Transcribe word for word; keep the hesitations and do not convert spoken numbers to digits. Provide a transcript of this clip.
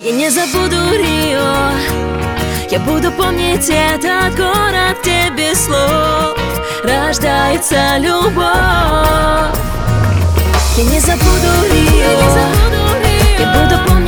Я не забуду Рио, я буду помнить этот город, где без слов рождается любовь. Я не забуду Рио, я буду помнить